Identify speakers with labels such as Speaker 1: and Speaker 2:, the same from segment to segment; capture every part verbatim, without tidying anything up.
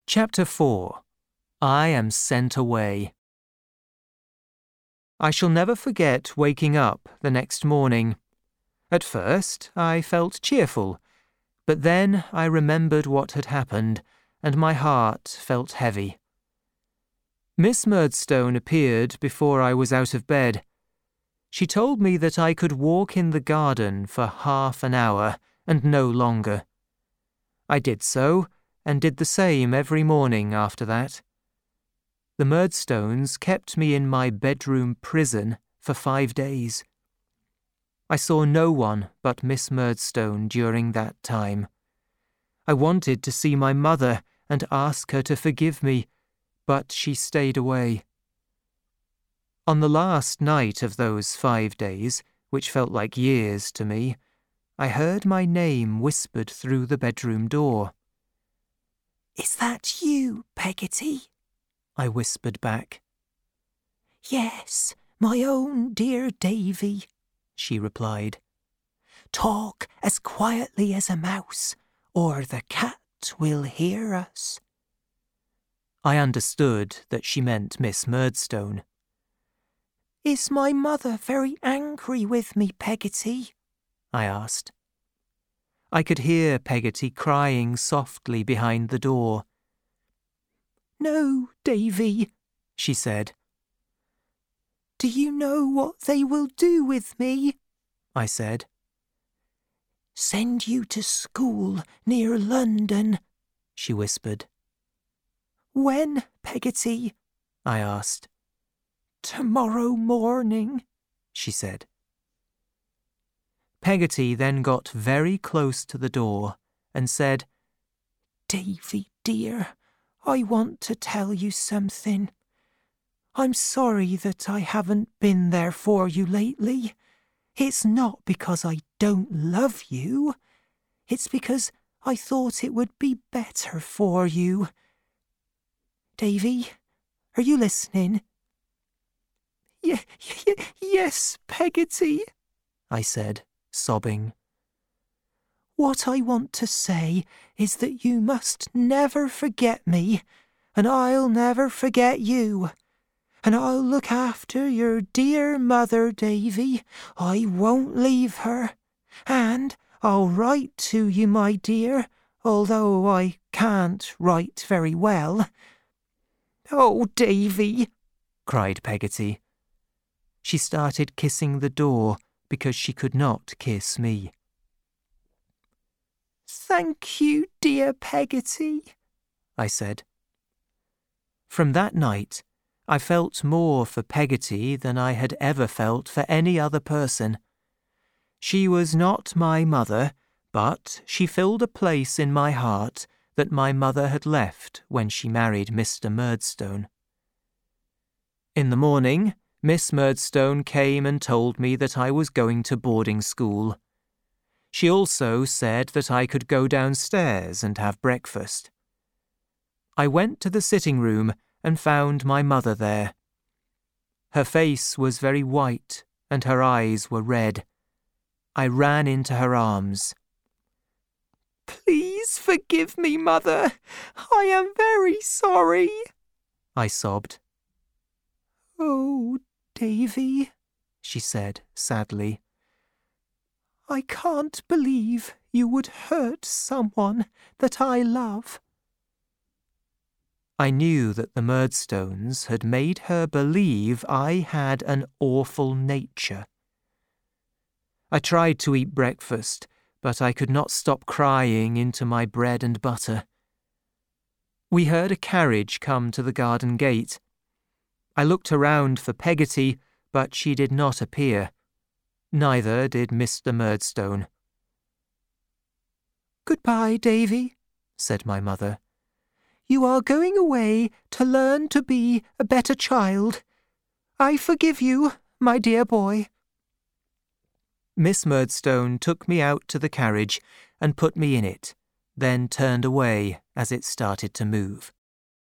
Speaker 1: Chapter four. I am sent away. I shall never forget waking up the next morning. At first, I felt cheerful, but then I remembered what had happened, and my heart felt heavy. Miss Murdstone appeared before I was out of bed. She told me that I could walk in the garden for half an hour, and no longer. I did so, and did the same every morning after that. The Murdstones kept me in my bedroom prison for five days. I saw no one but Miss Murdstone during that time. I wanted to see my mother and ask her to forgive me, but she stayed away. On the last night of those five days, which felt like years to me, I heard my name whispered through the bedroom door.
Speaker 2: "Is that you, Peggotty?"
Speaker 1: I whispered back.
Speaker 2: "Yes, my own dear Davy," she replied. "Talk as quietly as a mouse, or the cat will hear us."
Speaker 1: I understood that she meant Miss Murdstone.
Speaker 2: "Is my mother very angry with me, Peggotty?" I asked.
Speaker 1: I could hear Peggotty crying softly behind the door.
Speaker 2: "No, Davy," she said. "Do you know what they will do with me?" I said. "Send you to school near London," she whispered. "When, Peggotty?" I asked. "Tomorrow morning," she said.
Speaker 1: Peggotty then got very close to the door and said,
Speaker 2: "Davy dear, I want to tell you something. I'm sorry that I haven't been there for you lately. It's not because I don't love you. It's because I thought it would be better for you. Davy, are you listening?" Y- y- yes, Peggotty," I said, sobbing. "What I want to say is that you must never forget me, and I'll never forget you. And I'll look after your dear mother, Davy. I won't leave her. And I'll write to you, my dear, although I can't write very well." "Oh, Davy," cried Peggotty. She started kissing the door because she could not kiss me. "Thank you, dear Peggotty," I said. From that night, I felt more for Peggotty than I had ever felt for any other person. She was not my mother, but she filled a place in my heart that my mother had left when she married Mister Murdstone. In the morning, Miss Murdstone came and told me that I was going to boarding school. She also said that I could go downstairs and have breakfast. I went to the sitting room and found my mother there. Her face was very white and her eyes were red. I ran into her arms. "Please forgive me, Mother. I am very sorry," I sobbed. "Oh, Davy," she said sadly. "I can't believe you would hurt someone that I love." I knew that the Murdstones had made her believe I had an awful nature. I tried to eat breakfast, but I could not stop crying into my bread and butter. We heard a carriage come to the garden gate. I looked around for Peggotty, but she did not appear. Neither did Mister Murdstone. "Goodbye, Davy," said my mother. "You are going away to learn to be a better child. I forgive you, my dear boy." Miss Murdstone took me out to the carriage and put me in it, then turned away as it started to move.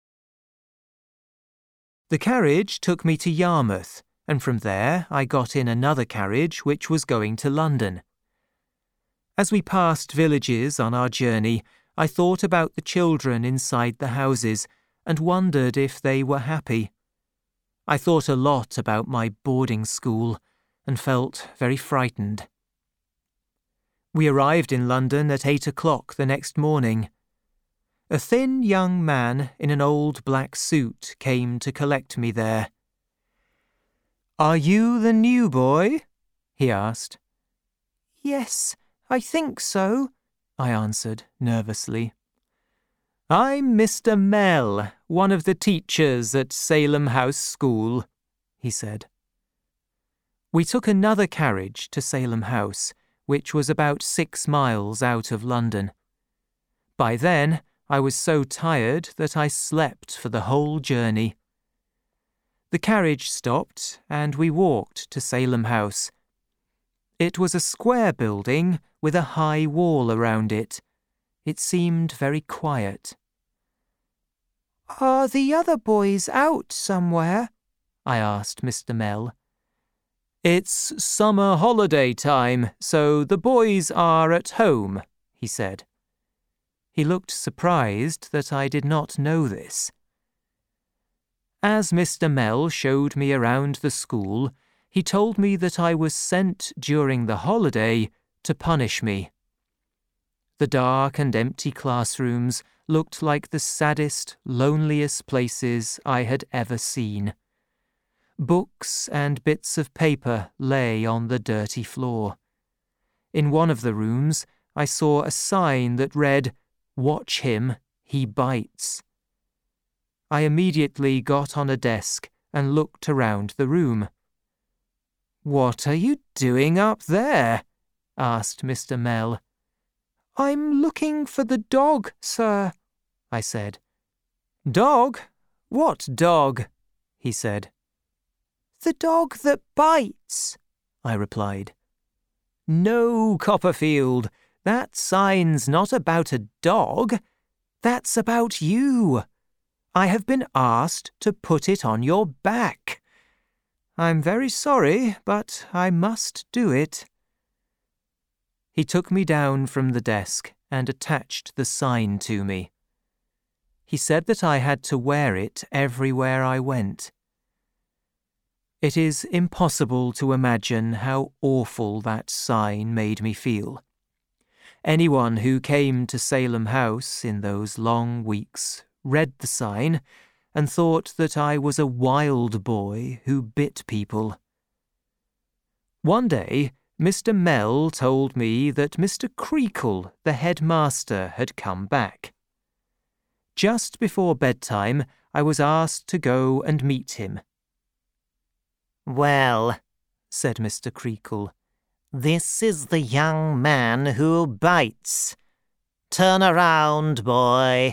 Speaker 2: The carriage took me to Yarmouth, and from there I got in another carriage which was going to London. As we passed villages on our journey,
Speaker 1: I thought about the children inside the houses and wondered if they were happy. I thought a lot about my boarding school and felt very frightened. We arrived in London at eight o'clock the next morning. A thin young man in an old black suit came to collect me there. "Are you the new boy?" he asked.
Speaker 2: "Yes, I think so," I answered nervously.
Speaker 1: "I'm Mister Mell, one of the teachers at Salem House School," he said. We took another carriage to Salem House, which was about six miles out of London. By then, I was so tired that I slept for the whole journey. The carriage stopped and we walked to Salem House. It was a square building with a high wall around it. It seemed very quiet.
Speaker 2: "Are the other boys out somewhere?"
Speaker 1: I asked Mister Mell. "It's summer holiday time, so the boys are at home," he said. He looked surprised that I did not know this. As Mister Mell showed me around the school, he told me that I was sent during the holiday to punish me. The dark and empty classrooms looked like the saddest, loneliest places I had ever seen. Books and bits of paper lay on the dirty floor. In one of the rooms, I saw a sign that read, "Watch him, he bites." I immediately got on a desk and looked around the room. "What are you doing up there?" asked Mister Mell.
Speaker 2: "I'm looking for the dog, sir," I said.
Speaker 1: "Dog? What dog?" he said.
Speaker 2: "The dog that bites," I replied.
Speaker 1: "No, Copperfield, that sign's not about a dog. That's about you. I have been asked to put it on your back. I'm very sorry, but I must do it." He took me down from the desk and attached the sign to me. He said that I had to wear it everywhere I went. It is impossible to imagine how awful that sign made me feel. Anyone who came to Salem House in those long weeks read the sign and thought that I was a wild boy who bit people. One day, Mister Mell told me that Mister Creakle, the headmaster, had come back. Just before bedtime, I was asked to go and meet him.
Speaker 3: "Well," said Mister Creakle, "this is the young man who bites. Turn around, boy."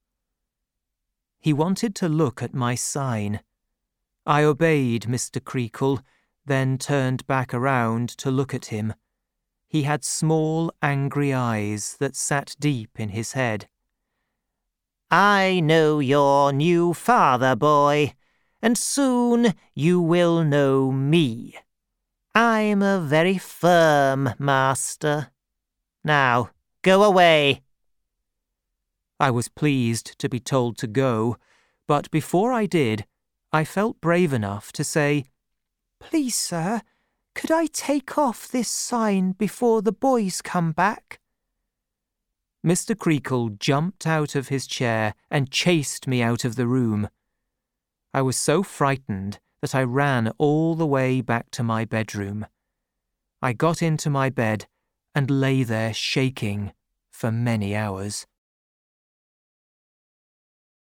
Speaker 1: He wanted to look at my sign. I obeyed Mister Creakle, then turned back around to look at him. He had small, angry eyes that sat deep in his head.
Speaker 3: "I know your new father, boy, and soon you will know me. I'm a very firm master. Now, go away."
Speaker 1: I was pleased to be told to go, but before I did, I felt brave enough to say,
Speaker 2: "Please, sir, could I take off this sign before the boys come back?"
Speaker 1: Mister Creakle jumped out of his chair and chased me out of the room. I was so frightened that I ran all the way back to my bedroom. I got into my bed and lay there shaking for many hours.